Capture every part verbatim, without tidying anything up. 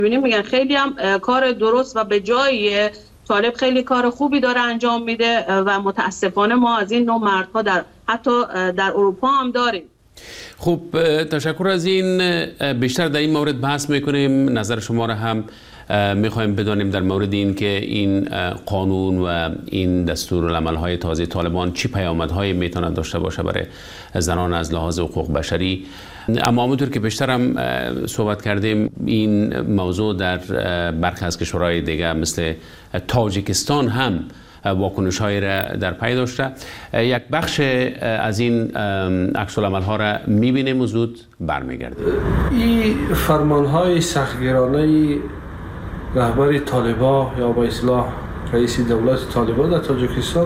می‌بینیم میگن خیلی هم کار درست و به جای طالب خیلی کار خوبی داره انجام میده و متاسفانه ما از این نوع مردها در حتی در اروپا هم داریم. خب تشکر از این. بیشتر در این مورد بحث میکنیم، نظر شما را هم میخوایم بدانیم در مورد این که این قانون و این دستورالعمل‌های تازه طالبان چی پیامدهایی میتونه داشته باشه برای زنان از لحاظ حقوق بشری. اما همونطور که بیشتر هم صحبت کردیم، این موضوع در برخی از کشورهای دیگه مثل تاجیکستان هم واکنش‌هایی را در پی داشته. یک بخش از این عکس‌العمل‌ها را می‌بینیم و زود برمیگردیم. این فرمان‌های سختگیرانه رهبر طالبان یا با اصطلاح رئیس دولت طالبان در تاجیکستان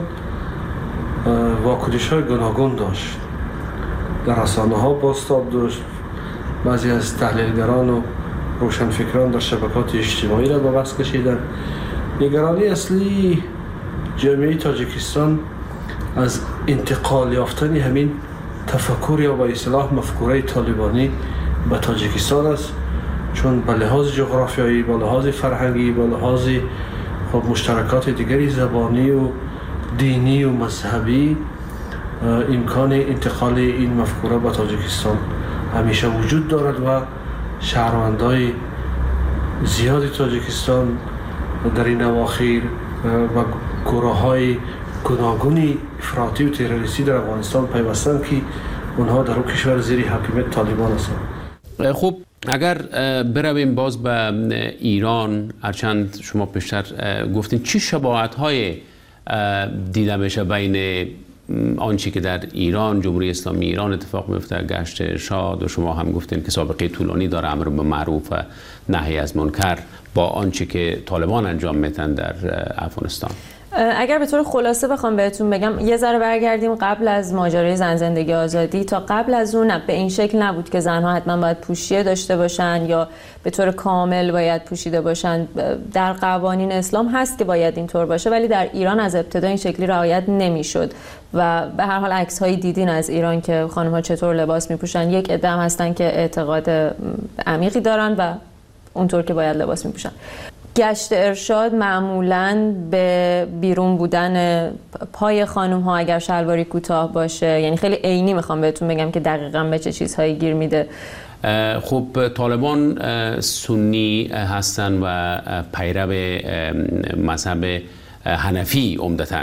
واکنش‌های گوناگون داشت. در رسانه‌ها بازتاب داشت. بعضی از تحلیلگران و روشنفکران در شبکات اجتماعی را به بحث کشیدند. نگرانی اصلی جامعه تاجیکستان از انتقال یافتن همین تفکر یا با اصطلاح مفکوره طالبانی به تاجیکستان است، چون به لحاظ جغرافیایی، به لحاظ فرهنگی، به لحاظ خب مشترکات دیگری زبانی و دینی و مذهبی امکان انتقال این مفکوره به تاجیکستان همیشه وجود دارد و شهروندان زیاد تاجیکستان در این اواخر و گروه‌های گوناگون افراطی و تروریستی در افغانستان پیوستند که اونها در اون کشور زیر حاکمیت طالبان هستند. خب اگر برویم باز به ایران، هرچند شما پیشتر گفتین چی شباهت‌های دیده میشه بین آنچه که در ایران، جمهوری اسلامی ایران اتفاق میفته، گشت ارشاد، و شما هم گفتین که سابقه طولانی داره امر به معروف و نهی از منکر، با آنچه که طالبان انجام میدن در افغانستان؟ اگر به طور خلاصه بخوام بهتون بگم، یه ذره برگردیم قبل از ماجرای زن زندگی آزادی. تا قبل از اون به این شکل نبود که زنها حتما باید پوشیه داشته باشن یا به طور کامل باید پوشیده باشن. در قوانین اسلام هست که باید اینطور باشه، ولی در ایران از ابتدا این شکلی رعایت نمیشد و به هر حال عکس هایی دیدین از ایران که خانم ها چطور لباس میپوشن. یک عده هم هستن که اعتقاد عمیقی دارن و اونطور که باید لباس میپوشن. گشت ارشاد معمولاً به بیرون بودن پای خانم ها اگر شلواری کوتاه باشه، یعنی خیلی عینی میخوام بهتون بگم که دقیقاً به چه چیزهایی گیر میده. خب طالبان سنی هستن و پیرو مذهب حنفی عمدتاً،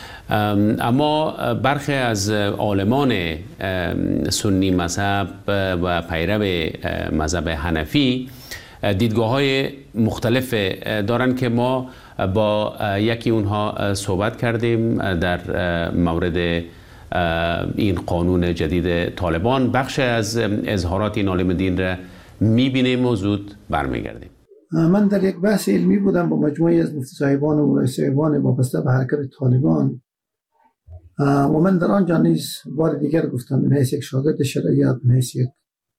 اما برخی از عالمان سنی مذهب و پیرو مذهب حنفی دیدگاه‌های مختلف دارن که ما با یکی اونها صحبت کردیم در مورد این قانون جدید طالبان. بخش از اظهارات این عالم دین را می‌بینیم و زود برمیگردیم. من در یک بحث علمی بودم با مجموعی از مفتی صاحبان و مولای صاحبان وابسته به حرکت طالبان و من در آنجا نیز بار دیگر گفتم من حیث یک شاگرد شرعیات، من حیث یک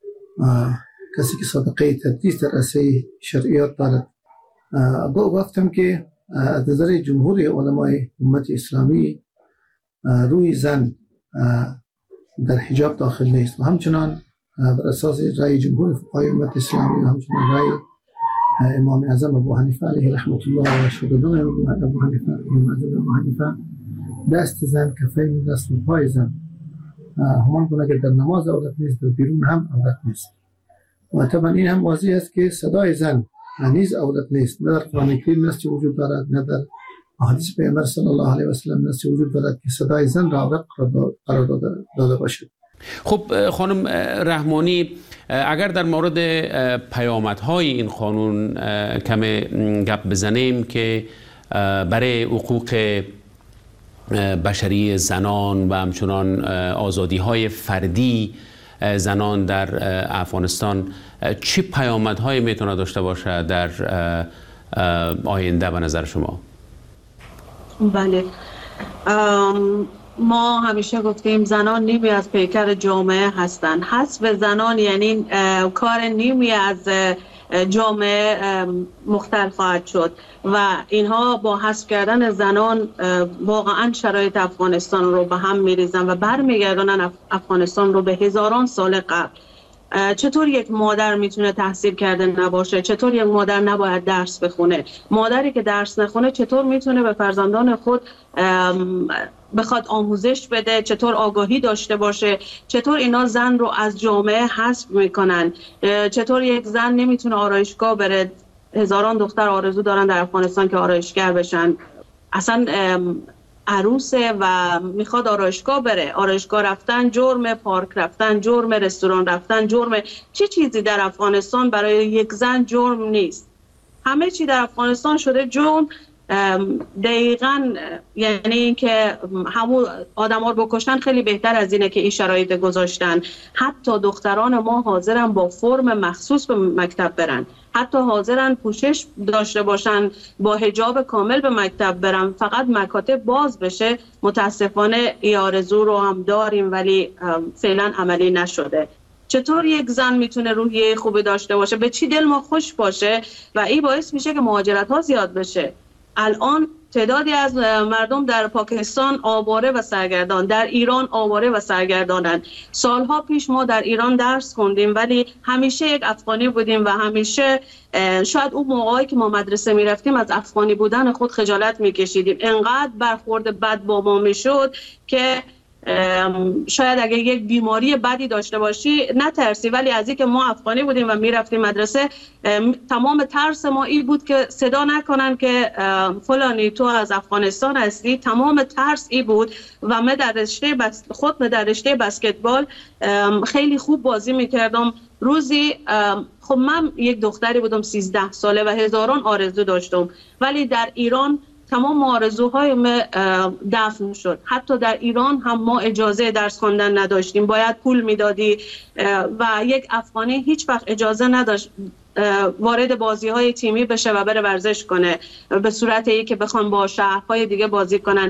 کسی که سابقه تدریس در عرصه شرعیات دارد، گفتم که از نظر جمهور علمای امت اسلامی روی زن در حجاب داخل نیست و همچنان بر اساس رأی جمهور فقهای امت اسلامی و همچنان رأی امام اعظم ابو حنیفه علیه رحمت الله و شاگردان ابو حنیفه امام اعظم ابو حنیفه، دست زن کفین دست و پای زن همان گونه که در نماز عورت نیست، در بیرون هم عورت نیست. و طبعا این هم واضح است که صدای زن نیز عورت نیست، نه در قرآن کریم نصی وجود دارد، نه در احادیث پیامبر صلی الله علیه و سلم نصی وجود دارد که صدای زن را عورت قرار داده باشد. خب خانم رحمانی، اگر در مورد پیامدهای این قانون کم گپ بزنیم که برای حقوق بشری زنان و همچنان آزادی‌های فردی زنان در افغانستان چه پیامدهایی میتونه داشته باشه در آینده به نظر شما؟ بله، ما همیشه گفتیم زنان نیمی از پیکر جامعه هستند. حذف زنان یعنی کار نیمی از جامعه مختل خواهد شد و اینها با حذف کردن زنان واقعا شرایط افغانستان رو به هم میریزن و برمیگردونن افغانستان رو به هزاران سال قبل. چطور یک مادر میتونه تحصیل کرده نباشه؟ چطور یک مادر نباید درس بخونه؟ مادری که درس نخونه چطور میتونه به فرزندان خود بخواد آموزش بده؟ چطور آگاهی داشته باشه؟ چطور اینا زن رو از جامعه حذف میکنن؟ چطور یک زن نمیتونه آرایشگاه بره؟ هزاران دختر آرزو دارن در افغانستان که آرایشگر بشن. اصلا عروسه و میخواد آرایشگاه بره. آرایشگاه رفتن جرم، پارک رفتن جرم، رستوران رفتن جرم. چه چیزی در افغانستان برای یک زن جرم نیست؟ همه چی در افغانستان شده جرم. دقیقاً یعنی اینکه همون آدم‌ها رو بکشتن خیلی بهتر از اینه که این شرایط گذاشتن. حتی دختران ما حاضرن با فرم مخصوص به مکتب برن، حتی حاضرن پوشش داشته باشن، با حجاب کامل به مکتب برن، فقط مکاتب باز بشه. متاسفانه این آرزو رو هم داریم ولی فعلا عملی نشده. چطور یک زن میتونه روحیه خوبی داشته باشه، به چی دل ما خوش باشه و این باعث میشه که مهاجرت ها زیاد بشه. الان تعدادی از مردم در پاکستان آواره و سرگردان، در ایران آواره و سرگردانن. سالها پیش ما در ایران درس خوندیم ولی همیشه یک افغانی بودیم و همیشه شاید اون موقعی که ما مدرسه میرفتیم از افغانی بودن خود خجالت میکشیدیم. انقدر برخورد بد با ما میشد که شاید اگه یک بیماری بدی داشته باشی نترسی، ولی از اینکه ما افغانی بودیم و میرفتیم مدرسه تمام ترس ما این بود که صدا نکنن که فلانی تو از افغانستان هستی. تمام ترس این بود و من در رشته بس خود من در رشته بسکتبال خیلی خوب بازی میکردم. روزی خب من یک دختری بودم سیزده ساله و هزاران آرزو داشتم ولی در ایران تمام آرزوهای ما دفن شد. حتی در ایران هم ما اجازه درس خواندن نداشتیم، باید پول میدادی و یک افغانی هیچ وقت اجازه نداشت وارد بازی‌های تیمی بشه و بره ورزش کنه به صورت ای که بخوان با شهرهای دیگه بازی کنن.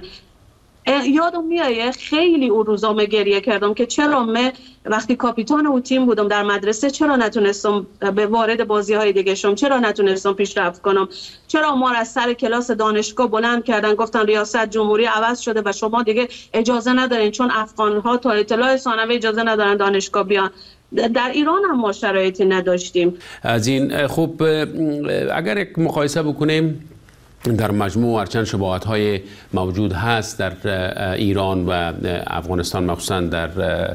یادم میایه خیلی اون روزا من گریه کردم که چرا من وقتی کاپیتان اون تیم بودم در مدرسه چرا نتونستم به وارد بازی‌های دیگه شم، چرا نتونستم پیشرفت کنم، چرا ما را از سر کلاس دانشگاه بلند کردن گفتن ریاست جمهوری عوض شده و شما دیگه اجازه ندارین، چون افغان‌ها تا اطلاع ثانوی اجازه ندارن دانشگاه بیان. در ایران هم ما شرایطی نداشتیم. از این خوب اگر یک مقایسه بکنیم در مجموع هرچند شباهت‌های موجود هست در ایران و افغانستان، مخصوصا در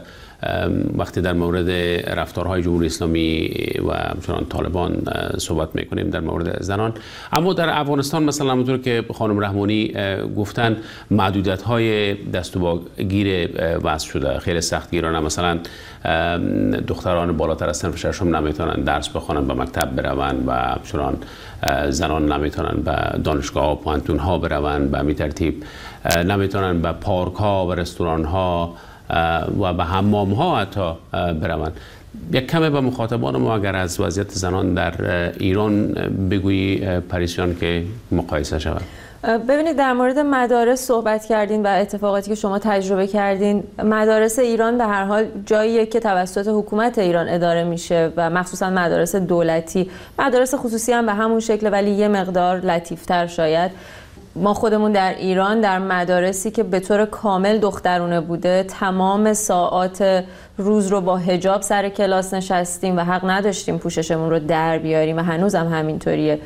وقتی در مورد رفتارهای جمهوری اسلامی و همچنان طالبان صحبت میکنیم در مورد زنان، اما در افغانستان مثلا همونطور که خانم رحمانی گفتن محدودیت‌های دست و باگیر وضع شده، خیلی سختگیرانه. مثلا دختران بالاتر از صنف ششم نمیتونن درس بخونن، به مکتب بروند و همچنان زنان نمیتونن به دانشگاه و پوهنتون ها بروند، به همین ترتیب نمیتونن به پارک ها و رستوران ها و به حمام ها حتی بروند. یک کمی به مخاطبان ما اگر از وضعیت زنان در ایران بگویی پریسیان که مقایسه شود. ببینید در مورد مدارس صحبت کردین و اتفاقاتی که شما تجربه کردین. مدارس ایران به هر حال جاییه که توسط حکومت ایران اداره میشه و مخصوصا مدارس دولتی. مدارس خصوصی هم به همون شکل ولی یه مقدار لطیفتر شاید. ما خودمون در ایران در مدارسی که به طور کامل دخترونه بوده تمام ساعات روز رو با حجاب سر کلاس نشستیم و حق نداشتیم پوششمون رو در بیاریم و هنوزم هم همینطوریه.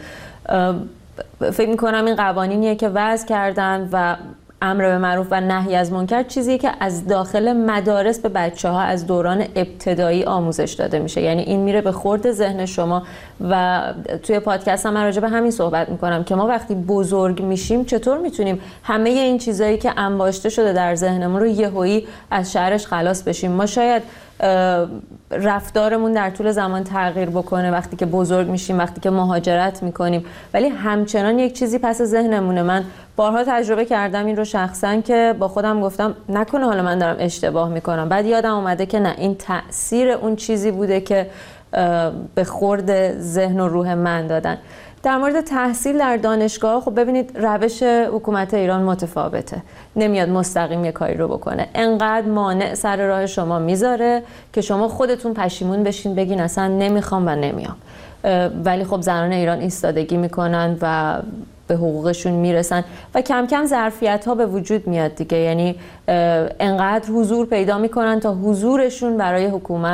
فکر میکنم این قوانینیه که وضع کردن و امر به معروف و نهی از منکر چیزیه که از داخل مدارس به بچه ها از دوران ابتدایی آموزش داده میشه. یعنی این میره به خورد ذهن شما و توی پادکست هم من راجع به همین صحبت میکنم که ما وقتی بزرگ میشیم چطور میتونیم همه این چیزایی که انباشته شده در ذهنمون رو یهویی از شرش خلاص بشیم. ما شاید رفتارمون در طول زمان تغییر بکنه وقتی که بزرگ میشیم، وقتی که مهاجرت میکنیم، ولی همچنان یک چیزی پس ذهنمونه. من بارها تجربه کردم این رو شخصا که با خودم گفتم نکنه حالا من دارم اشتباه میکنم. بعد یادم اومده که نه، این تأثیر اون چیزی بوده که به خورد ذهن و روح من دادن. در مورد تحصیل در دانشگاه خب ببینید روش حکومت ایران متفاوته، نمیاد مستقیم یه کاری رو بکنه، انقدر مانع سر راه شما میذاره که شما خودتون پشیمون بشین بگین اصلا نمیخوام و نمیام. ولی خب زنان ایران ایستادگی میکنن و به حقوقشون میرسن و کم کم ظرفیت ها به وجود میاد دیگه. یعنی انقدر حضور پیدا میکنن تا حضورشون برای حکومت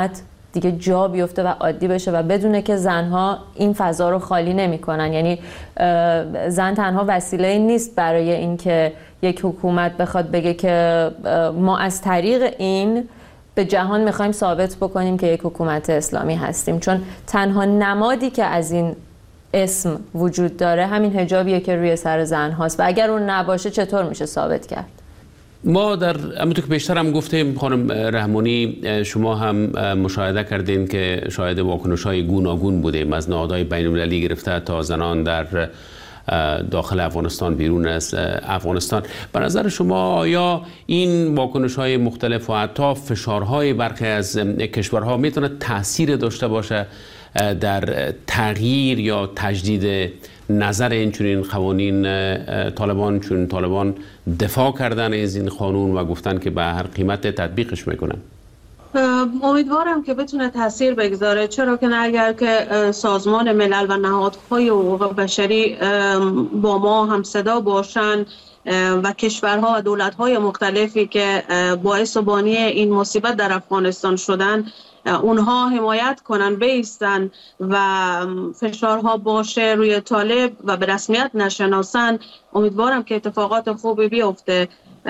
دیگه جا بیفته و عادی بشه و بدونه که زنها این فضا رو خالی نمی‌کنن. یعنی زن تنها وسیله نیست برای اینکه یک حکومت بخواد بگه که ما از طریق این به جهان میخوایم ثابت بکنیم که یک حکومت اسلامی هستیم، چون تنها نمادی که از این اسم وجود داره همین حجابیه که روی سر زن هاست و اگر اون نباشه چطور میشه ثابت کرد؟ ما در همونطور که بیشتر هم گفتیم خانم رحمانی، شما هم مشاهده کردین که شاهد واکنش‌های گوناگون بودیم، از نهادهای بین‌المللی گرفته تا زنان در داخل افغانستان، بیرون از افغانستان. به نظر شما آیا این واکنش‌های مختلف و حتی فشارهای برخی از کشورها میتونه تأثیر داشته باشه در تغییر یا تجدید نظر این چنین قوانین طالبان، چون طالبان دفاع کردن از این قانون و گفتن که به هر قیمت تطبیقش میکنن؟ امیدوارم که بتونه تاثیر بگذاره، چرا که نه اگر که سازمان ملل و نهادهای حقوق بشری با ما هم صدا باشن و کشورها و دولت‌های مختلفی که باعث و بانی این مصیبت در افغانستان شدن اونها حمایت کنن، بیستن و فشارها باشه روی طالب و به رسمیت نشناسن، امیدوارم که اتفاقات خوبی بیفته.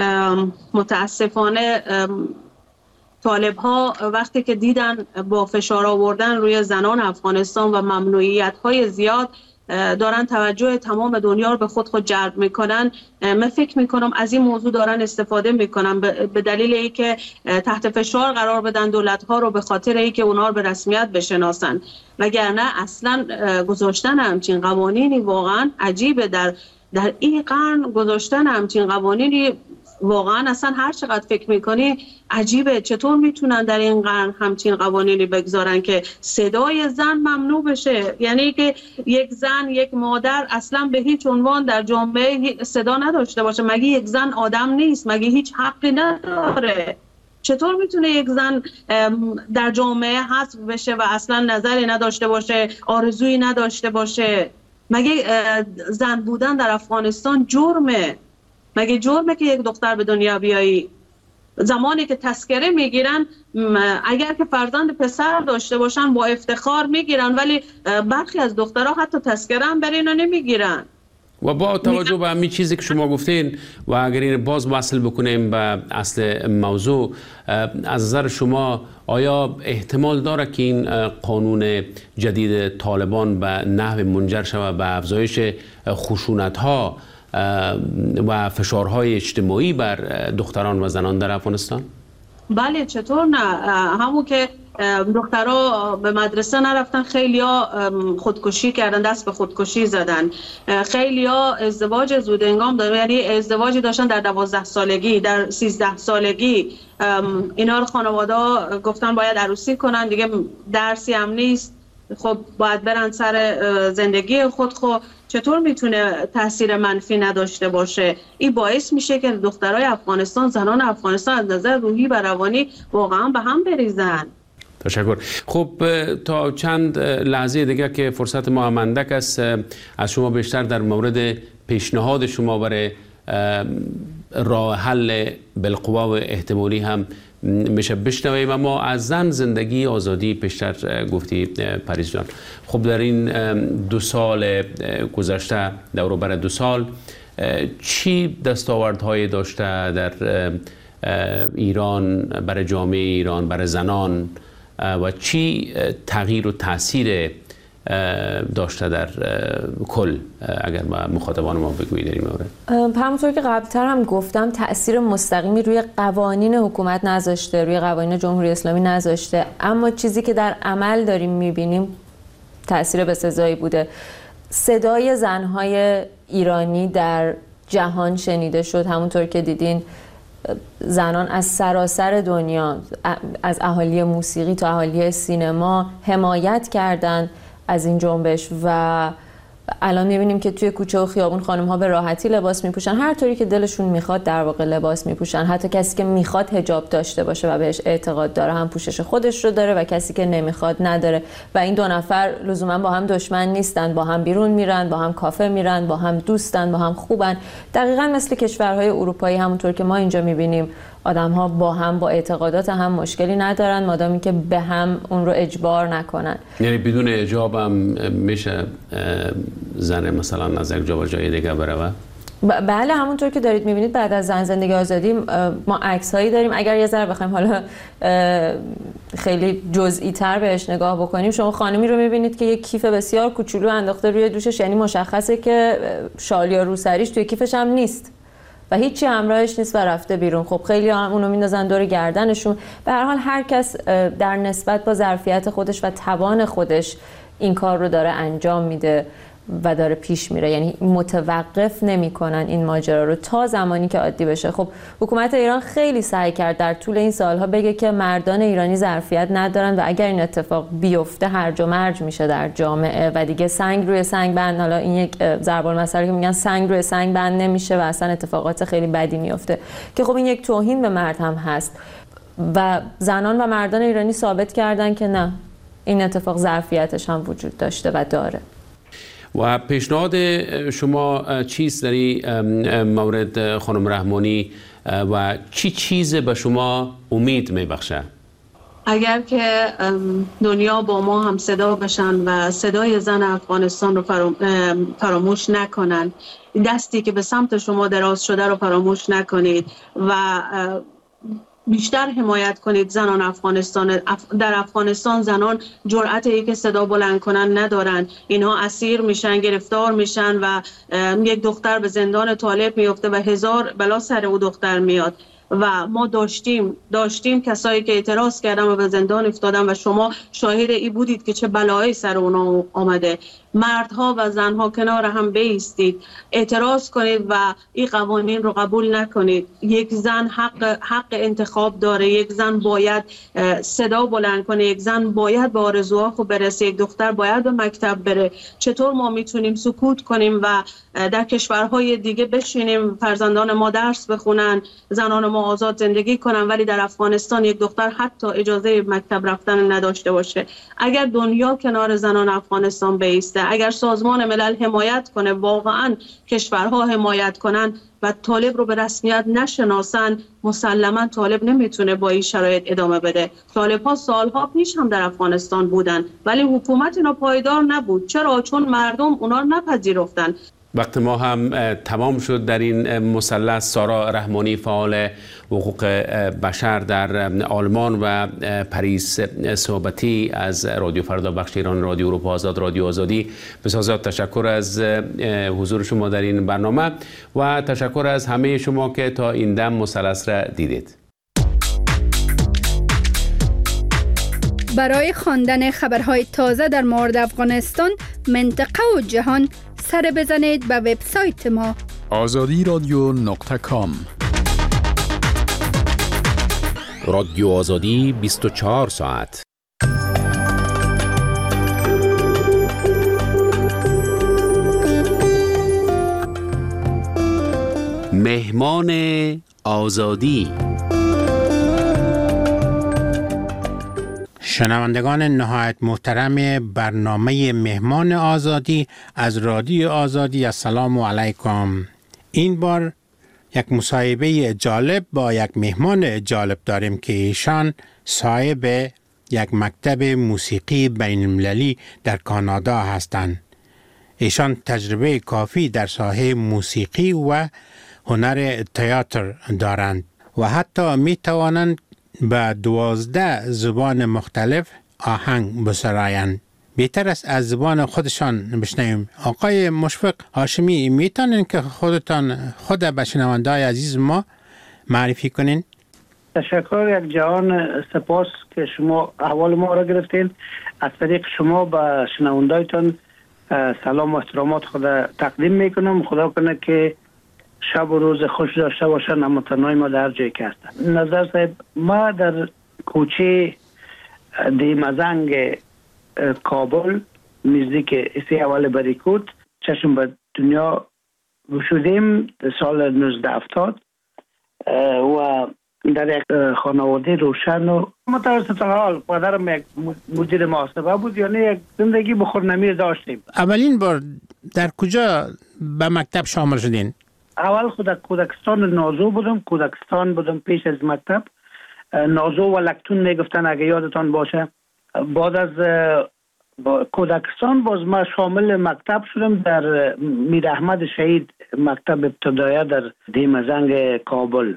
متاسفانه طالب ها وقتی که دیدن با فشار آوردن روی زنان افغانستان و ممنوعیت های زیاد دارن توجه تمام دنیا رو به خود خود جلب میکنن، من فکر میکنم از این موضوع دارن استفاده میکنن به دلیل اینکه تحت فشار قرار بدن دولت ها رو به خاطر اینکه اونها رو به رسمیت بشناسن، وگرنه اصلا گذاشتن همچین قوانینی واقعا عجیبه. در در این قرن گذاشتن همچین قوانینی واقعا اصلا هر چقدر فکر میکنی عجیبه. چطور میتونن در این قرن همچین قوانینی بگذارن که صدای زن ممنوع بشه؟ یعنی که یک زن، یک مادر اصلا به هیچ عنوان در جامعه صدا نداشته باشه. مگه یک زن آدم نیست؟ مگه هیچ حقی نداره؟ چطور میتونه یک زن در جامعه حذف بشه و اصلا نظری نداشته باشه، آرزویی نداشته باشه؟ مگه زن بودن در افغانستان جرمه؟ مگه جرمه که یک دختر به دنیا بیایی؟ زمانی که تذکره میگیرن، اگر که فرزند پسر داشته باشن با افتخار میگیرن، ولی برخی از دخترها حتی تذکره هم برای اینا نمیگیرن. و با توجه به همین چیزی که شما گفتین و اگر این باز وصل بکنیم به اصل موضوع، از نظر شما آیا احتمال داره که این قانون جدید طالبان به نحو منجر شود به افزایش خشونت‌ها و فشارهای اجتماعی بر دختران و زنان در افغانستان؟ بله، چطور نه؟ همون که دخترها به مدرسه نرفتن، خیلیا خودکشی کردن، دست به خودکشی زدن، خیلیا ازدواج زود انگام دارن، یعنی ازدواجی داشتن در دوازده سالگی، در سیزده سالگی. اینا رو خانواده گفتن باید عروسی کنن، دیگه درسی هم نیست، خب باید برن سر زندگی خود. خب چطور میتونه تاثیر منفی نداشته باشه؟ این باعث میشه که دخترای افغانستان، زنان افغانستان از نظر روحی و روانی واقعا به هم بریزن. تشکر. خب تا چند لحظه دیگه که فرصت ما هم اندک است، از شما بیشتر در مورد پیشنهاد شما برای راه حل بالقوا و احتمالی هم میشه بشنویم. اما از زن، زندگی، آزادی پیشتر گفتی پریز جان. خب در این دو سال گذشته، دور بر دو سال، چی دستاوردهای داشته در ایران، برای جامعه ایران، برای زنان، و چی تغییر و تاثیر داشته در کل؟ اگر با مخاطبان ما بگویید در این مورد. همونطور که قبلتر هم گفتم، تأثیر مستقیمی روی قوانین حکومت نذاشته، روی قوانین جمهوری اسلامی نذاشته، اما چیزی که در عمل داریم میبینیم تأثیر بسزایی بوده. صدای زنهای ایرانی در جهان شنیده شد. همونطور که دیدین زنان از سراسر دنیا، از اهالی موسیقی تا اهالی سینما حمایت کردند از این جنبش و الان می‌بینیم که توی کوچه و خیابون خانم‌ها به راحتی لباس می‌پوشن، هر طوری که دلشون میخواد در واقع لباس می‌پوشن. حتی کسی که میخواد حجاب داشته باشه و بهش اعتقاد داره هم پوشش خودش رو داره و کسی که نمیخواد نداره. و این دو نفر لزوما با هم دشمن نیستن، با هم بیرون میرن، با هم کافه میرن، با هم دوستن، با هم خوبن. دقیقاً مثل کشورهای اروپایی، همونطور که ما اینجا می‌بینیم آدم ها با هم با اعتقادات هم مشکلی ندارن مادامی که به هم اون رو اجبار نکنن. یعنی بدون اجاب هم میشه زن مثلا از یک جا به جای دیگه بروه؟ بله همونطور که دارید میبینید بعد از زن زندگی آزادی ما عکس هایی داریم. اگر یه ذره بخوایم حالا خیلی جزئی تر بهش نگاه بکنیم، شما خانمی رو میبینید که یک کیف بسیار کوچولو انداخته روی دوشش، یعنی مشخصه که شال یا روسریش توی کیفش هم نیست و هیچی همراهش نیست و رفته بیرون. خب خیلی هم اونو میندازن دور گردنشون. به هر حال هر کس در نسبت با ظرفیت خودش و توان خودش این کار رو داره انجام میده و داره پیش میره، یعنی متوقف نمیکنن این ماجرا رو تا زمانی که عادی بشه. خب حکومت ایران خیلی سعی کرد در طول این سالها بگه که مردان ایرانی ظرفیت ندارن و اگر این اتفاق بیفته هرج و مرج میشه در جامعه و دیگه سنگ روی سنگ بند، حالا این یک ضرب المثل که میگن سنگ روی سنگ بند نمیشه و اصلا اتفاقات خیلی بدی میفته که خب این یک توهین به مرد هم هست و زنان و مردان ایرانی ثابت کردن که نه، این اتفاق ظرفیتش هم وجود داشته و داره. و پیشنهاد شما چیست در این مورد خانم رحمانی و چی چیز به شما امید میبخشه؟ اگر که دنیا با ما هم صدا بشن و صدای زن افغانستان رو فراموش نکنن، دستی که به سمت شما دراز شده رو فراموش نکنید و بیشتر حمایت کنید زنان افغانستان. در افغانستان زنان جرأت ای که صدا بلند کنن ندارن، اینها اسیر میشن، گرفتار میشن و یک دختر به زندان طالب میفته و هزار بلا سر او دختر میاد و ما داشتیم داشتیم کسایی که اعتراض کردن و به زندان افتادن و شما شاهد ای بودید که چه بلایی سر اونا آمده. مردها و زنها کنار هم بایستید، اعتراض کنید و این قوانین رو قبول نکنید. یک زن حق حق انتخاب داره، یک زن باید صدا بلند کنه، یک زن باید به آرزوها خود برسه، یک دختر باید به مکتب بره. چطور ما میتونیم سکوت کنیم و در کشورهای دیگه بشینیم فرزندان ما درس بخونن، زنان ما آزاد زندگی کنن، ولی در افغانستان یک دختر حتی اجازه مکتب رفتن نداشته باشه؟ اگر دنیا کنار زنان افغانستان بایسته، اگر سازمان ملل حمایت کنه، واقعا کشورها حمایت کنن و طالب رو به رسمیت نشناسن، مسلما طالب نمیتونه با این شرایط ادامه بده. طالب ها سالها پیش هم در افغانستان بودن ولی حکومت اینا پایدار نبود. چرا؟ چون مردم اونا رو نپذیرفتن. وقت ما هم تمام شد در این مثلث. سارا رحمانی فعال حقوق بشر در آلمان و پریس صحبتی از رادیو فردا بخش ایران، رادیو اروپا آزاد، رادیو آزادی، بسیار تشکر از حضور شما در این برنامه و تشکر از همه شما که تا این دم مثلث را دیدید. برای خواندن خبرهای تازه در مورد افغانستان، منطقه و جهان سر بزنید به وبسایت ما آزادی رادیو نقطه کام. رادیو آزادی بیست و چهار ساعت. مهمان آزادی. شنوندگان نهایت محترم برنامه مهمان آزادی از رادیو آزادی، السلام علیکم. این بار یک مصاحبه جالب با یک مهمان جالب داریم که ایشان صاحب یک مکتب موسیقی بین المللی در کانادا هستند. ایشان تجربه کافی در ساحه موسیقی و هنر تئاتر دارند و حتی می توانند به دوازده زبان مختلف آهنگ بسرایند. بهتر است از زبان خودشان بشنویم. آقای مشفق هاشمی، میتونین که خودتان خود به شنونده‌های عزیز ما معرفی کنین؟ تشکر یک جهان سپاس که شما احوال ما را گرفتین. از طریق شما به شنونده‌تان سلام و احترامات خود تقدیم میکنم. خدا کنه که شب و روز خوش داشته باشن هموطنان ما در جایی که هستن. نظر صاحب، ما در کوچه دی مزنگ کابل نزدیک اسی اول بریکوت چشم به دنیا شدیم سال نوزده هفتاد و در یک خانواده روشن و متوسط حال. پدرم یک مدیر محاسبه بود، یعنی یک زندگی بخور نمیر داشتیم. اولین بار در کجا به مکتب شامل شدین؟ اول خود کودکستان نازو بودم، کودکستان بودم پیش از مکتب. نازو و لکتون میگفتن اگه یادتان باشه. بعد از کودکستان باز ما شامل مکتب شدم در میر احمد شهید، مکتب ابتدایی در دیمزنگ کابل.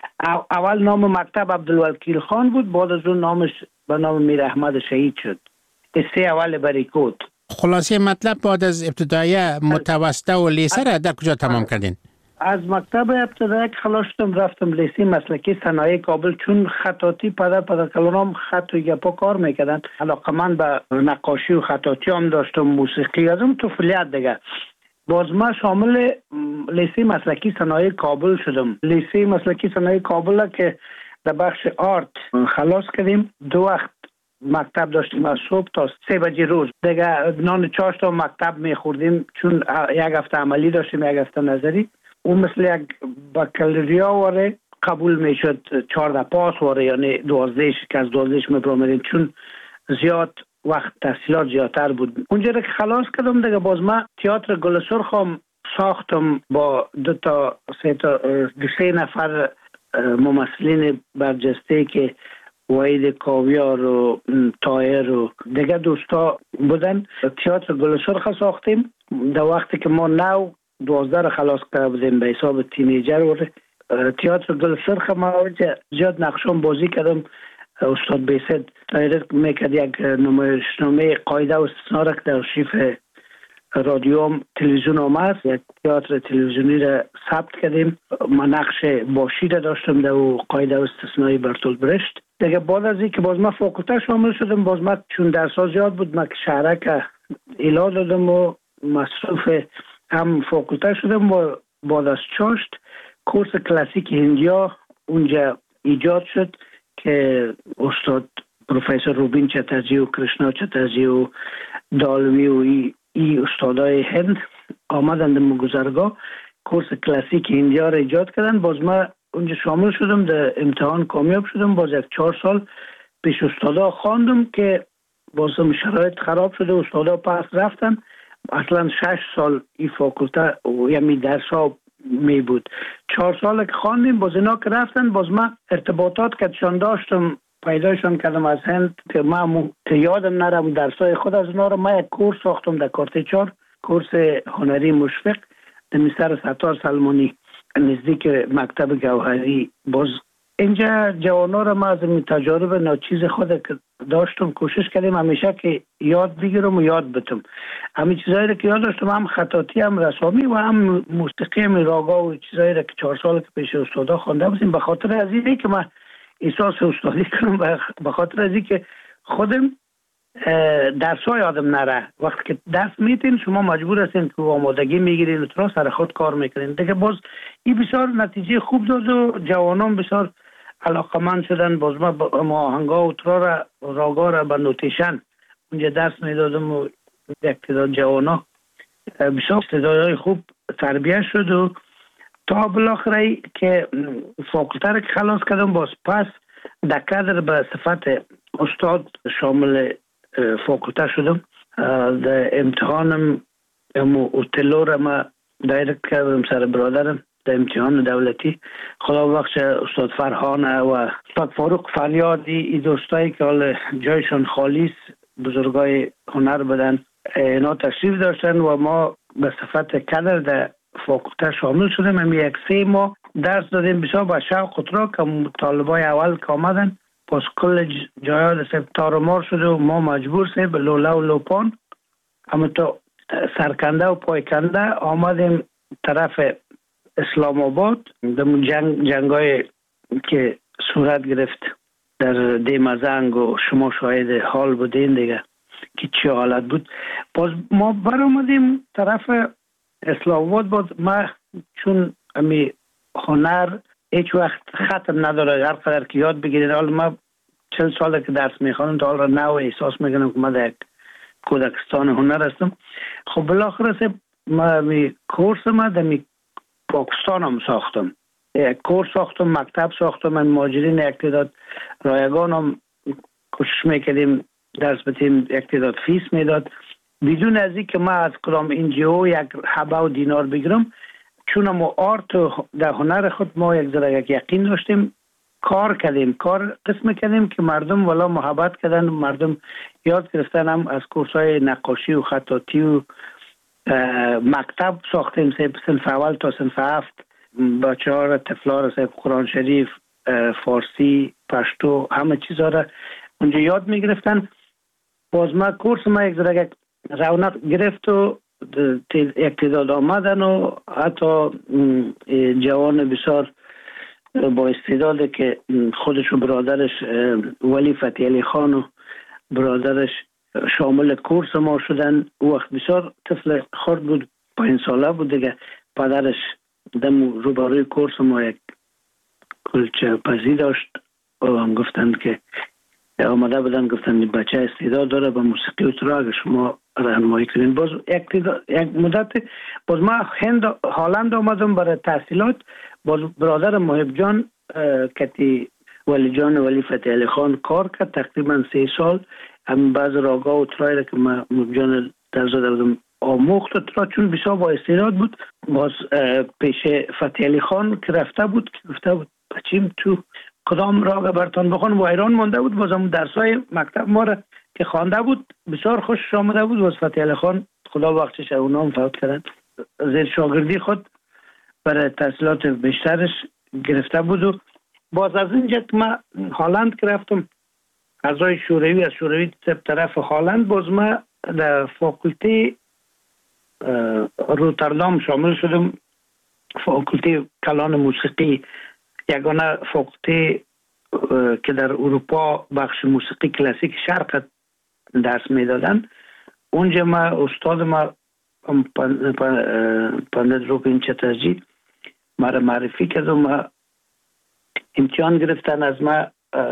اول نام مکتب عبدالوکیل خان بود، بعد از اون نامش به نام میر احمد شهید شد. سه اول بریکوت. خلاصه مطلب بعد از ابتدایی متوسطه و لیسه را در کجا تمام کردین؟ از مکتب ابتدایی که خلاص شدم رفتم لیسه مسلکی صنایع کابل، چون خطاطی پدر پدر کلانم خط و گپا کار میکردن. علاقه من به نقاشی و خطاطی هم داشتم، موسیقی ازم طفولیت دیگه. باز ما شامل لیسه مسلکی صنایع کابل شدم. لیسه مسلکی صنایع کابل که در بخش آرت خلاص کردیم. دو وقت مکتب داشتیم از صبح تا سه بجه روز. دیگه نان چاش تا مکتب میخوردیم، چون یک هفته عملی داشتیم یک هفته نظری. اون مثل یک بکالوریا واره قبول میشد، چهارده پاس واره، یعنی دوازدهش که از دوازدهش میبرامدیم، چون زیاد وقت تحصیلات زیادتر بود. اونجا که خلاص کردم دیگه باز ما تئاتر گل سرخ هم ساختم با دو تا سه تا دو سه نفر ممثلین برجسته که وحید کاویار و طاهر و دیگه دوستا بودن. تئاتر گل سرخ ساختیم. در وقتی که ما نو دوازده خلاص کرده بودیم به حساب تینیجر و تئاتر گل سرخ ما زیاد نقشم بازی کردم. استاد بیسد دایرکت میکرد یک نمایشنامه قاعده و استثنا را که در آرشیو رادیو هم تلویزیون هم هست، یک تئاتر تلویزیونی را ثبت کردیم. من نقش باشی را داشتم در قاعده و استثنای برتولد برشت. دیگه بعد از اینکه باز ما فاکولته شامل شدم، باز ما چون درس‌ها زیاد بود ما که شهرک ایلا دادم و مصروف هم فاکولته شدم. و بعد از چاشت کورس کلاسیک هندیا اونجا ایجاد شد که استاد پروفسور روبین چترجی و کرشنا چترجی و دالوی و ای, ای استادای هند آمدند مگذرگاه کورس کلاسیک هندیا را ایجاد کردن. باز ما اونجا شامل شدم، در امتحان کامیاب شدم. باز یک چهار سال پیش استادا خواندم که بازم شرایط خراب شده، استادا پس رفتن. اصلا شش سال این فاکولته یعنی درس ها می بود. چهار سال که خواندیم، باز اینا که رفتن باز ما ارتباطات که چون داشتم پیدایشان کردم از هند که ما یادم نرم درسای خود از اونا رو. ما یک کورس ساختم در کارت چهار، کورس هنری مشفق در مستر ستار سلمانی نزدیک مکتب گوهری. باز اینجا جوانا رو ما از این تجارب ناچیز خود که داشتم کوشش کردیم همیشه که یاد بگیرم و یاد بتم. همین چیزایی که یاد داشتم، هم خطاطی هم رسامی و هم موسیقی هم راگا و چیزایی که چهار سال که پیش استادا خوانده بودیم. به خاطر از اینه که من احساس استادی کنم، به خاطر از اینکه خودم درس‌ها یادم نره. وقتی که درس میتین شما مجبور هستین که آمادگی میگیرین و ترا سر خود کار میکنین دیگه. باز این بسیار نتیجه خوب داد و جوانان بسیار علاقمند شدن. باز ما با آهنگا و ترا را راگا را به نوتیشن اونجا درس میدادم و یک تعداد جوانا بسیار استعدادهای خوب تربیت شد و تا بالاخره که فاکولته را که خلاص کردم، باز پس در کادر به صفت استاد شامل فاکولته شدم. در امتحانم اوتلو را ما دایرکت کردم سر برادرم در امتحان دولتی. خدا بخش استاد فرهان و استاد فاروق فریادی، این دوستایی که حال جایشان خالیست، بزرگای هنر بدن، اینا تشریف داشتن و ما به صفت کادر در فاکولته شامل شدیم. هم یک سه ماه درس دادیم بسیار با شوق و ترا که طالبای اول که آمدن پس کل جایات سب تارمار شده و ما مجبور سه به لولا و لوپان اما تا سرکنده و پایکنده آمدیم طرف اسلام آباد. در جنگ جنگای که صورت گرفت در دیمزنگ و شما شاهد حال بودین دیگه که چی حالت بود. باز ما بر آمدیم طرف اسلام آباد. باز ما چون امی هنر هیچ وقت ختم نداره، هر قدر که یاد بگیرین. حالا ما چل ساله که درس میخوانم تا حالا نو احساس میکنم که ما در یک کودکستان هنر هستم. خب بالاخره ما می کورس ما در می پاکستان هم ساختم، یک کورس ساختم، مکتب ساختم. من ماجرین یک تعداد رایگان هم کوشش میکردیم درس بتیم، یک تعداد فیس میداد بدون از این که ما از کدام انجیو یک حبه و دینار بگیرم. چون ما آرت و در هنر خود ما یک ذره یک یقین داشتیم، کار کردیم، کار قسم کردیم که مردم والا محبت کردن، مردم یاد گرفتن. هم از کورس‌های نقاشی و خطاطی و مکتب ساختیم، صنف اول تا صنف هفت، بچه‌ها را طفلا را قرآن شریف، فارسی، پشتو، همه چیزها را اونجا یاد میگرفتن. باز ما کورس ما یک ذره رونق گرفت و یک تعداد آمدن و حتی جوان بسیار با استعداده که خودش و برادرش ولی فتحی علی خان و برادرش شامل کورس ما شدن. وقت بسیار طفل خرد بود، پنج ساله بود دیگه. پدرش دم روبروی کورس ما یک کلچه پزی داشت و هم گفتن که آمده بودن، گفتن بچه استعداد داره به موسیقی و ترا، اگه شما راهنمایی کنین. باز یک, یک مدت باز ما هند هالند آمدم برای تحصیلات. باز برادر محب جان کتی ولی جان ولی فتحی علی خان کار کرد تقریبا سه سال. هم بعض راگا و ترای را که ما محب جان در زدم آموخت ترا، چون بسیار با استعداد بود. باز پیش فتحی علی خان که رفته بود که گفته بود بچیم تو کدام راگ برتان بخون و ایران مانده بود. باز هم درسای مکتب ما را که خوانده بود بسیار خوش آمده بود. باز فتحی علی خان خدا بخشش اونا هم فوت کردن، زیر شاگردی خود برای تحصیلات بیشترش گرفته بود. و باز از اینجا که من هالند که رفتم اعضای شوروی، از شوروی طرف هالند، باز من در فاکولته روتردام شامل شدم. فاکولته کلان موسیقی، یگانه فاکولته که در اروپا بخش موسیقی کلاسیک شرق درس میدادن. اونجا ما استاد ما پندت روپین چترجی ما را معرفی کرد و ما امتحان گرفتن از ما.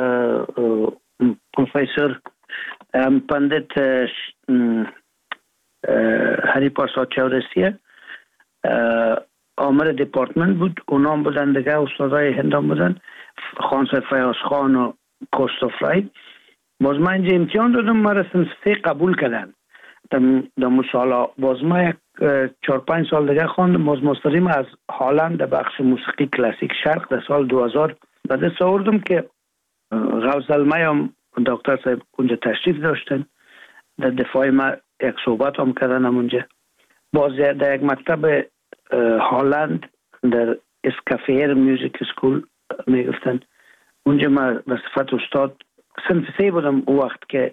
پروفیسور پندت هری پرساد چورسیه آمر دیپارتمنت بود، اونا هم بودن دیگه، استادای هند هم بودن، خانسر فیاض خان و کوستوفرای. باز من اینجا امتحان دادم، ما را صنف سه قبول کردن در مسالا. باز ما یک چهار پنج سال دیگه خواندم. باز ماستریم از هالند در بخش موسیقی کلاسیک شرق در سال دو هزار به دست آوردم که غوث المی هم دکتر صاحب اونجا تشریف داشتن، در دفاع ما یک صحبت هم کردن اونجا. باز در یک مکتب هالند در اسکافیر میوزیک اسکول میگفتن، اونجا ما به صفت استاد صنف سه بودم. او وقت که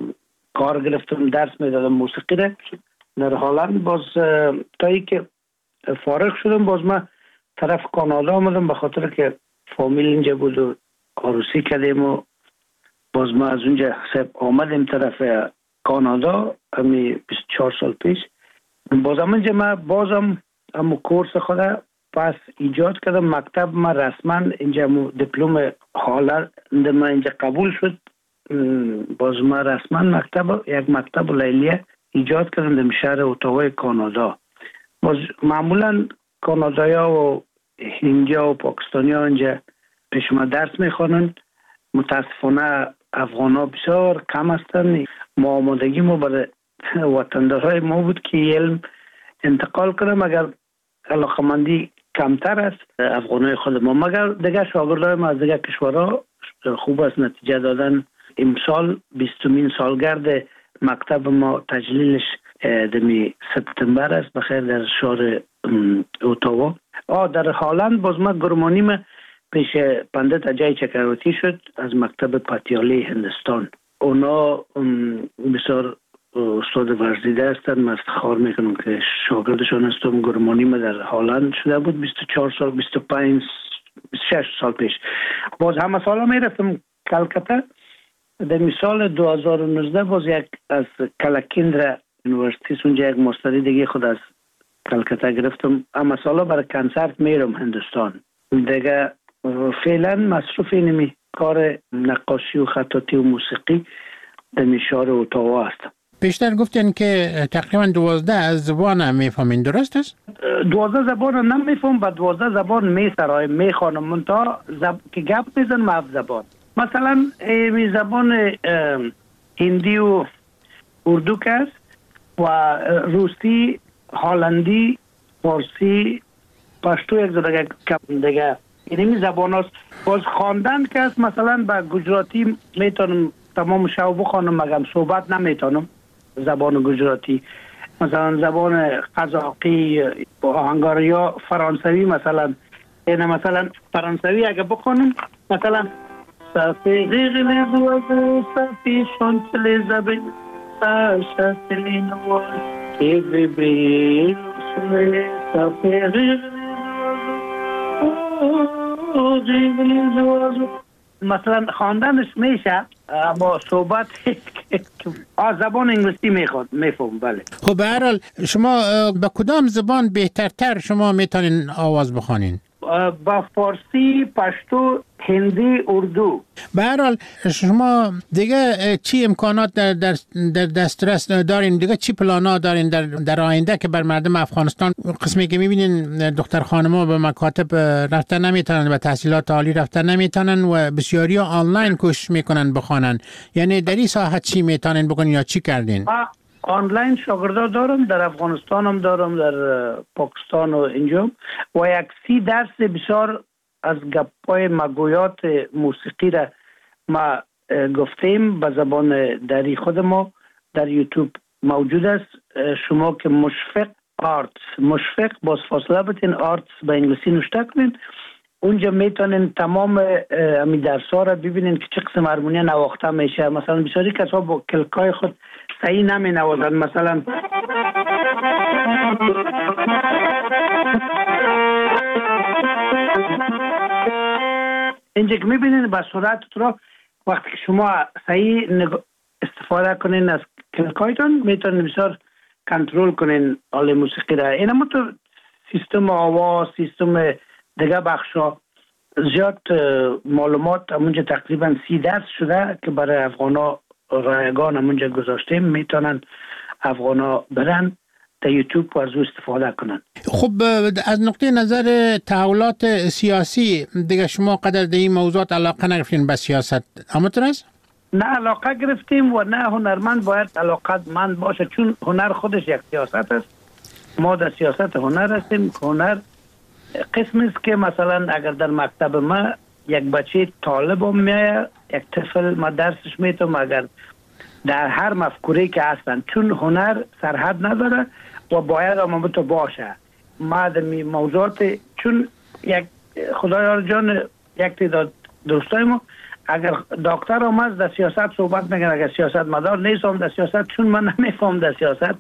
کار گرفتم درس میدادم موسیقی را در هالند. باز تا ای که فارغ شدم باز ما طرف کانادا آمدم، به خاطر که فامیل اینجا بود و عروسی کردیم و باز ما از اونجا سب آمدیم طرف کانادا همی بیست و چهار سال پیش. باز هم اینجا ما بازم همو کورس خود پس ایجاد کردم. مکتب ما رسما اینجا دیپلم هالند ما اینجا قبول شد. باز ما رسما مکتب یک مکتب لیلیه ایجاد کردم در شهر اوتاوا کانادا. باز معمولا کانادایا و هندیا و پاکستانی ها اینجا پیش ما درس میخوانن. متاسفانه افغان ها بسیار کم هستن. ما آمادگی ما برای وطندارهای ما بود که علم انتقال کنم، اگر علاقمندی کمتر است افغان های خود ما. مگر دیگه شاگردای ما از دیگه کشورها خوب است نتیجه دادن. امسال بیستمین سالگرد مکتب ما تجلیلش دمی سپتامبر است بخیر در شهر اوتاوا. آه در هالند باز ما گرمانی ما پیش پندت اجای چکرواتی شد از مکتب پاتیالی هندستان. اونا بسیار استاد ورزیده هستن. من افتخار میکنم که شاگردشان هستم. گرمانی ما در هالند شده بود بیست و چهار سال بیست و پنج بیست و شش سال پیش. باز همه سالا میرفتم کلکته. در مثال دو هزار و نوزده باز یک از کلکیندرا یونیورسیتی اونجا یک ماستری دیگه خود از کلکته گرفتم. اما سالا برای کنسرت میرم هندوستان. دیگه فعلا مصروف اینمی کار نقاشی و خطاطی و موسیقی در میشار اوتاوا هستم. بیشتر گفتین که تقریبا دوازده از زبان هم میفهمین، درست است؟ دوازده زبان هم نمیفهم، با دوازده زبان میسرایم میخوانم منتها زب... که گپ میزنم هفت زبان. مثلا می زبان هندی و اردو که است و روسی، هالندی، فارسی، پشتو یک ذره کم دیگه اینمی زبان هست. باز خواندن که است مثلا به گجراتی میتونم تمام شو بخوانم مگم صحبت نمیتونم زبان گجراتی. مثلا زبان قزاقی آهنگاری یا فرانسوی مثلا اینه مثلا فرانسوی اگه بخوانم مثلا صافی غیغل دوازه صافی شانتل زبین ساشتلی نواز ایوی بیل صافی غیغل دوازه مثلا خواندنش میشه اما صحبت آ زبان انگلیسی میخواد میفهم. بله. خب به هر حال شما با کدام زبان بهترتر شما میتونین آواز بخوانین؟ با فارسی، پشتو، هندی، اردو. به هر حال شما دیگه چی امکانات در در در دسترس دارین؟ دیگه چی پلانا دارین در در آینده که بر مردم افغانستان؟ قسمی که میبینین دختر خانم‌ها به مکاتب رفتن نمیتونن و تحصیلات عالی رفتن نمیتونن و بسیاری آنلاین کوشش میکنن بخوانن. یعنی در این ساحه چی میتونن بکنین یا چی کردین؟ آنلاین شاگردا دارم، در افغانستان هم دارم، در پاکستان و اینجا و یک سی درس بسیار از گپای مگویات موسیقی را ما گفتیم به زبان دری خود ما در یوتیوب موجود است. شما که مشفق آرتس، مشفق باز فاصله بتین آرتس به انگلیسی نوشته کنین، اونجا میتونین تمام امی درس‌ها را ببینین که چه قسم هارمونی نواخته میشه. مثلا بسیاری کسا با کلکای خود صحیح نمی نوازن. مثلا اینجا که میبینین با صورت رو وقتی که شما صحیح استفاده کنین از کلکایتون میتونین بسیار کنترل کنین آل موسیقی را. این هم تو سیستم آواز، سیستم دیگه بخشا زیاد معلومات همونجا تقریبا سی درس شده که برای افغانا رایگان همونجا گذاشتیم، میتونن افغانا برن در یوتیوب و از او استفاده کنن. خب از نقطه نظر تحولات سیاسی دیگه شما قدر در این موضوعات علاقه نگرفتین به سیاست؟ همونطور است؟ نه علاقه گرفتیم و نه هنرمند باید علاقه مند باشه، چون هنر خودش یک سیاست است. ما در سیاست هنر هستیم. هنر قسم است که مثلا اگر در مکتب ما یک بچه طالب هم میایه، یک طفل ما درسش میتونم، اگر در هر مفکوره که هستن، چون هنر سرحد نداره و باید هم تو باشه. ما در موضوعات چون یک خدایار جان یک تعداد دوستای ما اگر دکتر آمد در سیاست صحبت میگن، اگر سیاست مدار نیستم در سیاست، چون من نمیفهم در سیاست،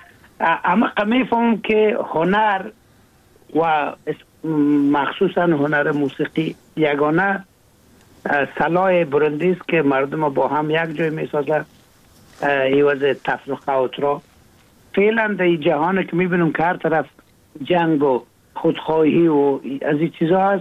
اما میفهم که هنر و مخصوصا هنر موسیقی یگانه سلاح برندی است که مردم با هم یک جای میسازه ایواز تفرقه و اترا. فعلا در جهان که میبینم که هر طرف جنگ و خودخواهی و از این چیزا هست،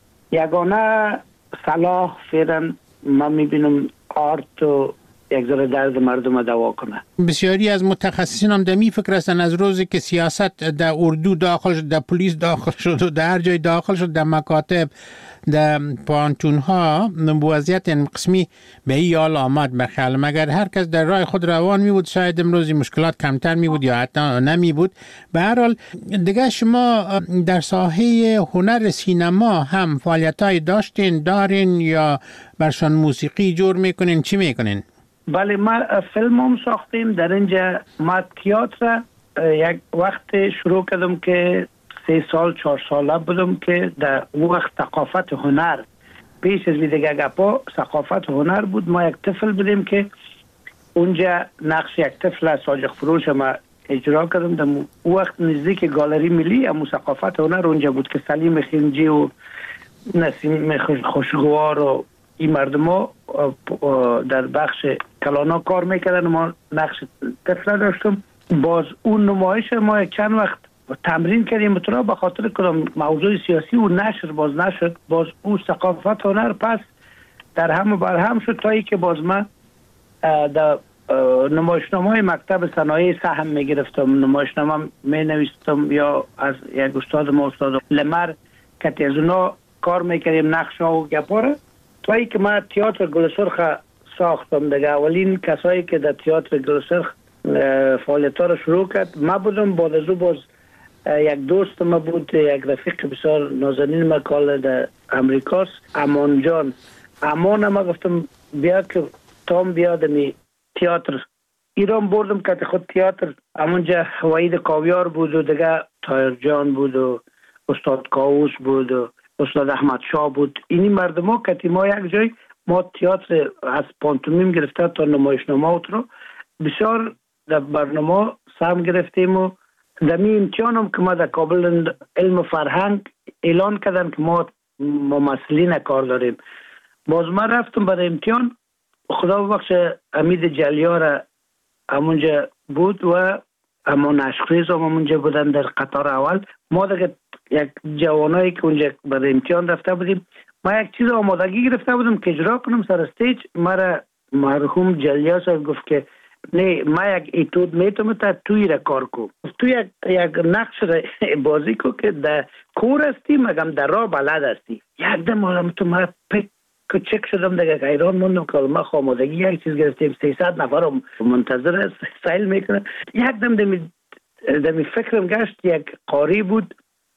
یگانه صلاح فعلا ما میبینم آرت و یک ذره درد مردم دوا کنه. بسیاری از متخصصین هم در می فکر هستن از روزی که سیاست در اردو داخل شد، در پلیس داخل شد و در هر جای داخل شد، در مکاتب، در پانتون ها، وضعیت قسمی به این حال آمد. بخیال مگر هر کس در راه خود روان می بود شاید امروزی مشکلات کمتر می بود یا حتی نمی بود. به هر حال دیگه شما در ساحه هنر سینما هم فعالیت های داشتین دارین یا برشان موسیقی جور میکنین؟ چی میکنین؟ بله ما فیلم هم ساختیم در اینجا. ما تئاتر یک وقت شروع کردم که سه سال چهار ساله بودم که در وقت ثقافت هنر پیش از دیگه گپا ثقافت هنر بود. ما یک طفل بودیم که اونجا نقش یک طفل ساجق فروش ما اجرا کردم. در وقت نزدیک گالری ملی امو ثقافت هنر اونجا بود که سلیم خنجی و نسیم خوشگوار و این مردم ها در بخش کلانا کار میکردن. ما نقش طفل داشتم. باز اون نمایش ما چند وقت تمرین کردیم بطورا به خاطر کدام موضوع سیاسی و نشر باز نشد. باز اون ثقافت هنر پس در هم و بر هم شد تا ای که باز من در نمایشنامه های مکتب صنایع سهم میگرفتم، نمایشنامه می نویستم یا از یک استاد ما استاد لمر که از اونا کار میکردیم نقش ها و گپاره تا ای که من تئاتر گلسرخ ساختم. دیگه اولین کسایی که در تئاتر گلسرخ فعالیت ها رو شروع کرد ما بودم. بعد از او باز یک دوست ما بود، یک رفیق بسیار نازنین ما کال در امریکاست، امان جان. امان ما گفتم بیا که تام بیاد می تئاتر ایران بردم که خود تئاتر همونجا وحید کاویار بود و دیگه طاهر جان بود و استاد کاووس بود و استاد احمد شاه بود. اینی مردم ها که ما یک جای ما تئاتر از پانتومیم گرفته تا نمایشنامه رو بسیار در برنامه سهم گرفتیم و در می امتحان هم که ما در کابل علم فرهنگ اعلان کردن که ما ممثلین کار داریم. باز ما رفتم برای امتحان، خدا بخش امید جلیار همونجا بود و اما نشخیز هم همونجا بودن در قطار اول. ما دیگه یک جوانایی که اونجا برای امتحان رفته بودیم، ما یک چیز آمادگی گرفته بودم که اجرا کنم سر استیج. مرا مرحوم جلیار صاحب گفت که نه، ما یک ایتود میتونم تا توی را کار کو، تو یک یک نقش را بازی کو که در کور هستی مگم در راه بلد هستی. یک دم آدم تو ما پک که چک شدم دیگه ایران موندم که ما خامادگی یک چیز گرفتیم، سیصد نفر منتظر سیل میکنه. یک دم دمی دمی فکرم گشت یک قاری بود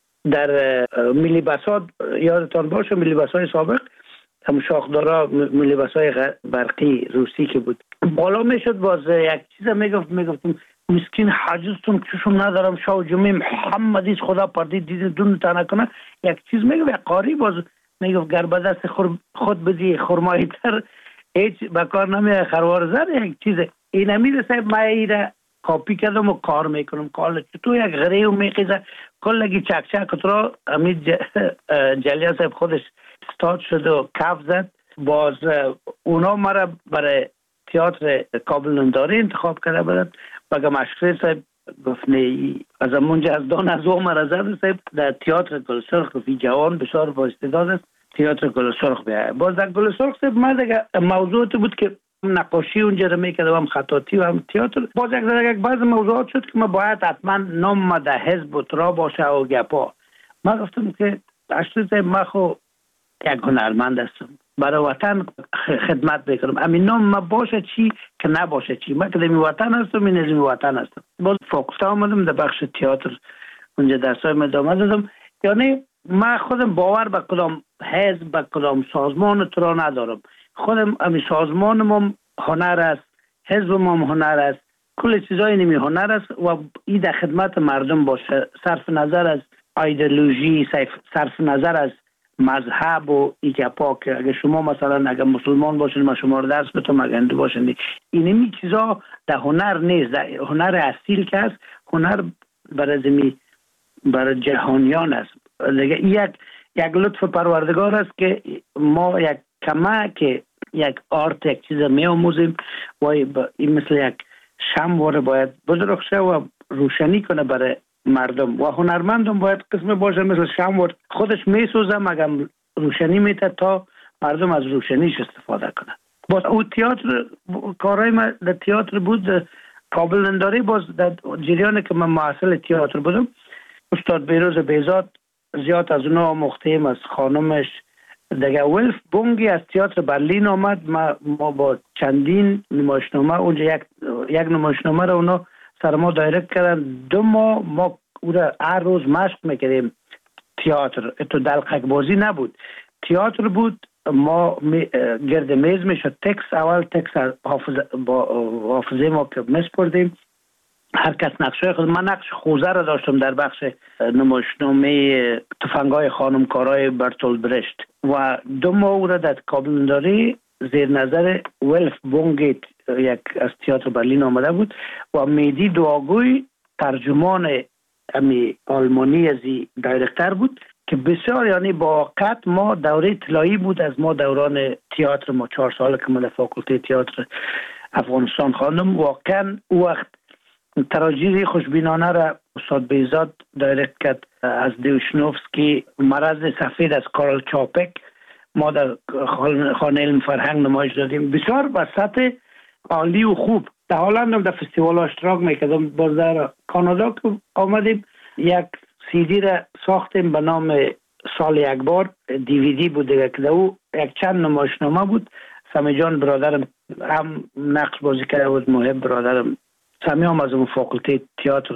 در ملی بسات، یادتان باشه ملی بسای سابق هم شاخدارا ملی بسای برقی روسی که بود، بالا میشد باز یک چیز میگفت میگفتم مسکین حاجزتون چشم ندارم شاه جمعه محمدی خدا پردید دیدین دون تا نکنه. یک چیز میگفت یک قاری باز میگفت گر به دست خود بدی خرمایی تر هیچ بکار نمیه خروار زر. یک چیز این امید صاحب ما ایره کاپی کردم و کار میکنم. کال تو یک غریو میخیزه کلگی چک چک تو امید جلیار صاحب خودش استاد شد و کف زد. باز اونا مرا برای تئاتر کابل ننداری انتخاب کرده بودن. بگم مشکل صاحب گفت نه، از همونجا از دان از او مرا زد صاحب در تئاتر گل سرخ فی جوان بسیار با استعداد است، تئاتر گل سرخ بیا. باز در گل سرخ صاحب ما دیگه موضوع بود که نقاشی اونجا رو میکردم، هم خطاطی و هم تئاتر. باز یک در یک بعض موضوعات شد که ما باید حتما نام ما در حزب و ترا باشه و گپا. ما گفتم که اشتر صاحب ما خو یک هنرمند هستم، برای وطن خدمت میکنم، امین نام ما باشه چی که نباشه چی. من که در وطن هستم، این از این وطن هستم. باز فوکس آمدم در بخش تئاتر، اونجا درسای ادامه دادم. یعنی من خودم باور به کدام حزب به کدام سازمان ترا ندارم. خودم امی سازمانم هم هنر است، حزبم هم هنر است، کل چیزای نمی هنر است و این در خدمت مردم باشه، صرف نظر از ایدئولوژی، صرف نظر از مذهب و ایگپا. که اگه شما مثلا اگه مسلمان باشین ما شما رو درس بتونم، اگه هندو باشین، اینمی چیزا در هنر نیست. در هنر اصیل که است، هنر برای زمین برای جهانیان است. دیگه یک یک لطف پروردگار است که ما یک کمک یک آرت یک چیز می آموزیم و این مثل یک شمع باید بزرگ شه و روشنی کنه برای مردم. و هنرمندم باید قسم باشه مثل شمع خودش می سوزه مگم روشنی میته تا مردم از روشنیش استفاده کنه. باز او تئاتر کارهای ما در تئاتر بود کابل ننداری. باز در جریان که من محصل تئاتر بودم، استاد بیروز بیزاد زیاد از اونا مختیم از خانمش دیگه. ولف بونگی از تئاتر برلین آمد. ما, ما با چندین نمایشنامه اونجا یک یک نمایشنامه رو اونا سر ما دایرکت کردن. دو ماه ما او را هر روز مشق میکردیم. تئاتر تو دلقک بازی نبود، تئاتر بود. ما می گرد میز میشد تکس، اول تکس حافظه با حافظه ما که میسپردیم، هر کس نقشه خود. من نقش خوزه را داشتم در بخش نمایشنامه تفنگای خانمکارای برتول برشت و دو ماه او را در کابل ننداری زیر نظر ولف بونگیت یک از تئاتر برلین آمده بود و میدی دعاگوی ترجمان امی آلمانی ازی دایرکتر بود که بسیار یعنی با قط ما دوره طلایی بود از ما دوران تئاتر. ما چهار سال که من فاکولته تئاتر افغانستان خواندم. واقعا او وقت تراجیدی خوشبینانه را استاد بیزاد دایرکت کرد از دیوشنوفسکی. مرض سفید از کارل چاپک ما در خانه علم فرهنگ نمایش دادیم، بسیار به سطح عالی و خوب. در هلند هم در فستیوال اشتراک میکردم. باز در کانادا که آمدیم یک سیدی را ساختیم به نام سال یک بار، دیویدی بود دیگه که او یک چند نمایشنامه بود. سمی جان برادرم هم نقش بازی کرده بود، محب برادرم سمی هم از اون فاکولته تئاتر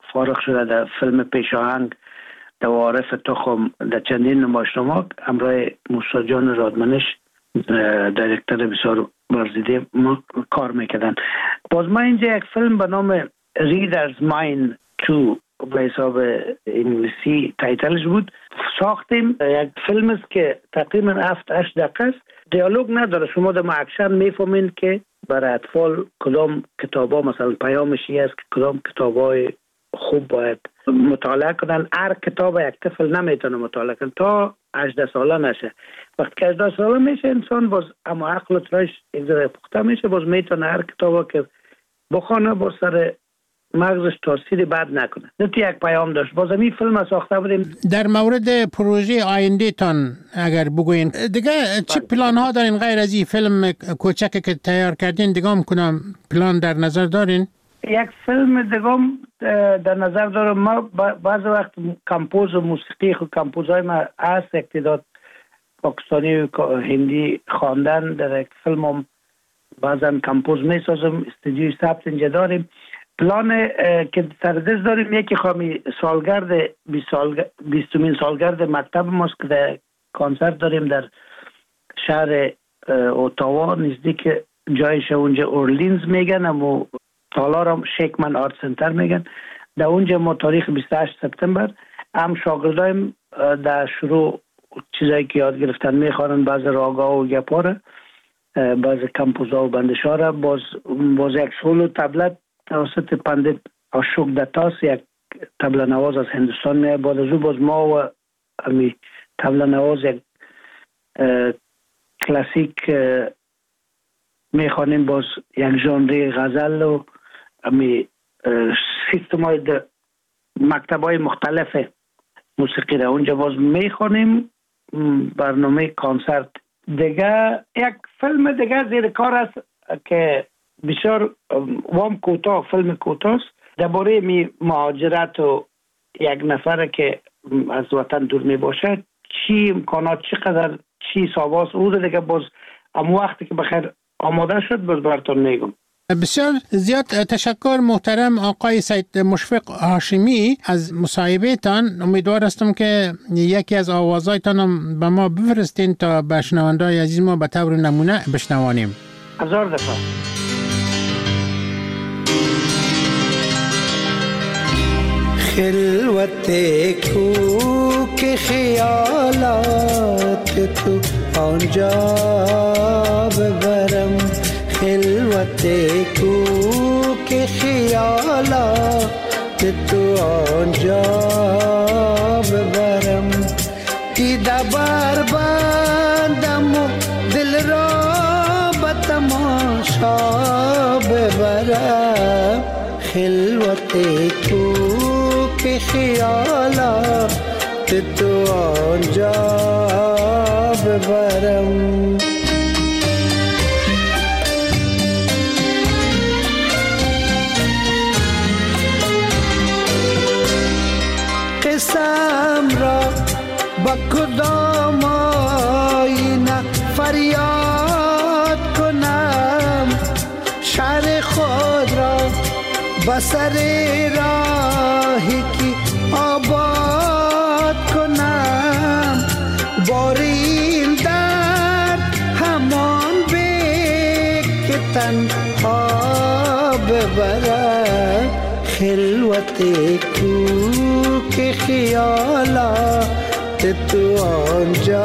فارغ شده در فیلم پیشاهنگ در عارف تخم در چندین نمایشنامه همراه موسی جان رادمنش دایرکتور بسیار برزیده ما کار میکردن. باز ما اینجا یک فیلم به نام Reader's Mind تو به حساب انگلیسی تایتلش بود ساختیم. یک فیلم است که تقریبا هفت هشت دقیقه است، دیالوگ نداره. شما در اکشن میفهمین که برای اطفال کدام کتابا مثلا پیامش است که کدام کتابای خوب باید مطالعه کنن. هر کتاب یک طفل نمیتونه مطالعه کنه تا هجده ساله نشه. وقتی که هجده ساله میشه انسان باز اما عقل و تراش یک ذره پخته میشه، باز میتونه هر کتابا که بخونه با سر مغزش تاثیر بد نکنه. نه یک پیام داشت. باز همین فیلم ساخته بودیم. در مورد پروژه آینده تان اگر بگوین دیگه چه پلان ها دارین غیر از این فیلم کوچکی که تیار کردین؟ دیگه هم کنم پلان در نظر دارین؟ یک فیلم دیگه در نظر دارم. ما بعض وقت کمپوز موسیقی خود کمپوزهای ما هست، اقتداد پاکستانی و هندی خواندن در یک فیلم هم بعضا کمپوز می سازم. استودیوی ثبت اینجا داریم. پلان که سردست داریم یکی خواهی سالگرد بیستمین سالگرد مکتب ماست که در کنسرت داریم در شهر اوتاوا نزدیک جایش اونجا اورلینز میگن، اما تالار هم شیکمن آرت سنتر میگن. در اونجا ما تاریخ بیست و هشت سپتامبر هم شاگردایم در شروع چیزایی که یاد گرفتن میخوانن، بعض راگا و گپا، بعض کمپوزا و بندشا را. باز باز یک سولو تبلت توسط پندت اشوک دتاس یک تبله نواز از هندوستان میاد. بعد از او باز ما و امی تبله نواز یک کلاسیک میخوانیم، باز یک ژانر غزل و امی سیستم های مکتب های مختلف موسیقی را اونجا باز میخوانیم. برنامه کنسرت دیگه یک فیلم دیگه زیر کار است که بسیار وام کوتاه، فیلم کوتاه است درباره می مهاجرت و یک نفر که از وطن دور می باشه، چی امکانات چقدر چی سواس او دیگه باز ام وقتی که بخیر آماده شد باز براتون میگم. بسیار زیاد تشکر محترم آقای سید مشفق هاشمی از مصاحبه تان. امیدوار هستم که یکی از آوازهایتان هم به ما بفرستین تا به شنونده‌های عزیز ما به طور نمونه بشنوانیم. هزار دفعه. خلوت کوک خیالات تو آنجا ببرم، خلوت کوک خیالات تو آنجا ببرم، دیده بر بندم و دل را به تماشا ببرم، خلوت کوک خیالات تو آنجا ببرم. قسم را با کدام آینه فریاد کنم، شهر خود را بسر راهی که آباد کنم، بار این درد همان به که تنها ببرم، خلوت کوک خیالات تو آنجا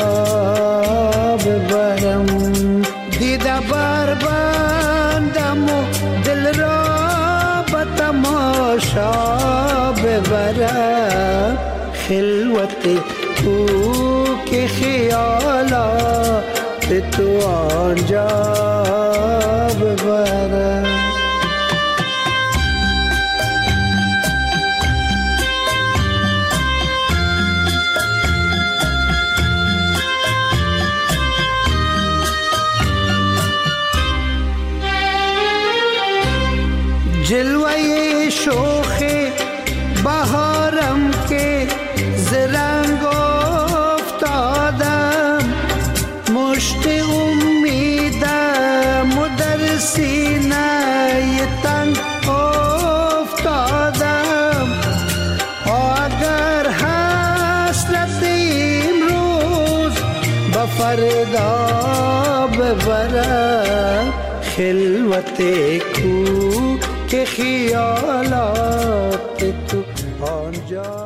ببرم، دیده بر بندم و دل را تماشا ببرم، خلوت کوک خیالات تو آنجا ببرم. جلوه شوخ بهارم که زرنگ افتادم، مشت امیدم و در سینه فردا ببرد خلوت کو که خیالات تو آنجا